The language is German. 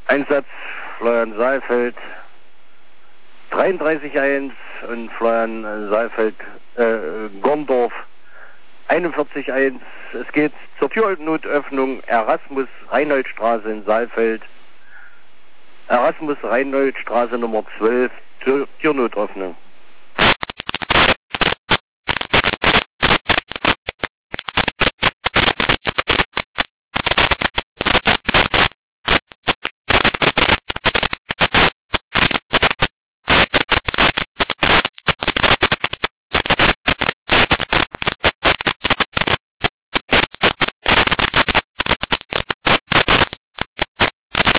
Einsatz Florian Saalfeld 33-1 und Florian Saalfeld Gondorf 41-1. Es geht zur Türnotöffnung Erasmus-Reinholdstraße in Saalfeld. Erasmus-Reinholdstraße Nummer 12, Türnotöffnung.